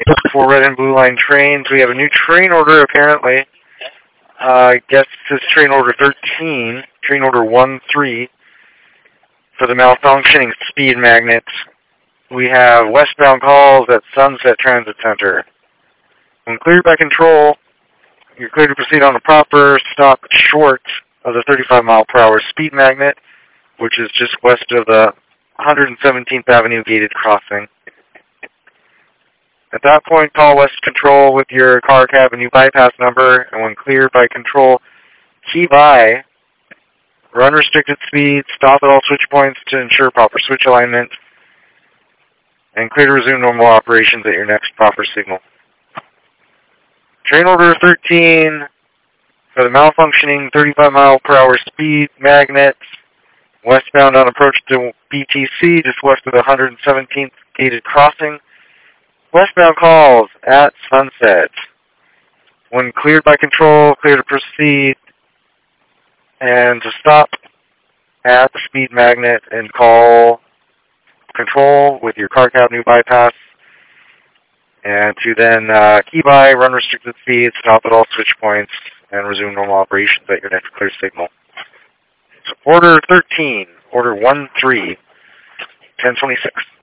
For red and blue line trains, we have a new train order apparently. I guess this is train order 13, train order 1-3 for the malfunctioning speed magnets. We have westbound calls at Sunset Transit Center. When cleared by control, you're cleared to proceed on a proper stop short of the 35 mile per hour speed magnet, which is just west of the 117th Avenue gated crossing. At that point, call West Control with your car cab and new bypass number, and when cleared by control, key by, run restricted speed, stop at all switch points to ensure proper switch alignment, and clear to resume normal operations at your next proper signal. Train order 13 for the malfunctioning 35 mile per hour speed magnet, westbound on approach to BTC, just west of the 117th gated crossing. Westbound calls at Sunset. When cleared by control, clear to proceed and to stop at the speed magnet and call control with your car cab new bypass, and to then key by, run restricted speed, stop at all switch points, and resume normal operations at your next clear signal. So order 13, order 1-3, 1026.